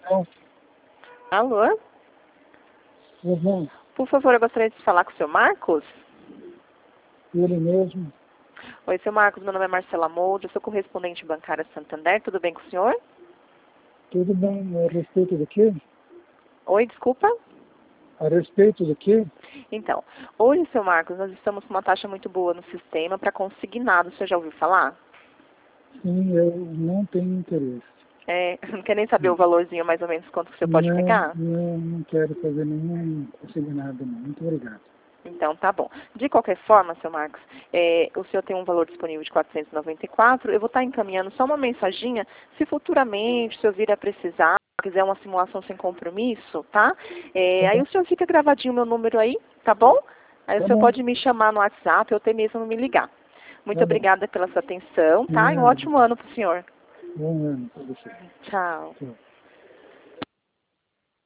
Não, Alô? tudo bem, Por favor, eu gostaria de falar com o seu Marcos. ele mesmo, Oi, seu Marcos, meu nome é Marcela Molde, eu sou correspondente bancária Santander, tudo bem com o senhor? tudo bem, a respeito do quê? Oi, desculpa? A respeito do quê? Então, hoje, seu Marcos, nós estamos com uma taxa muito boa no sistema para consignado, o senhor já ouviu falar? Sim, eu não tenho interesse. Não quer nem saber o valorzinho mais ou menos quanto que você pode Não, pegar? não quero fazer nenhum consignado, não. Muito obrigado. Então, tá bom. De qualquer forma, seu Marcos, o senhor tem um valor disponível de 494. Eu vou estar encaminhando só uma mensaginha, se futuramente o senhor vir a precisar, quiser uma simulação sem compromisso, tá? Tá Aí bom, o senhor fica gravadinho o meu número aí, tá bom? Aí o tá senhor bom, pode me chamar no WhatsApp ou até mesmo me ligar. Muito tá bom. obrigada pela sua atenção, tá? E um Nada, ótimo ano para o senhor. bom ano para você. Tchau. Tchau.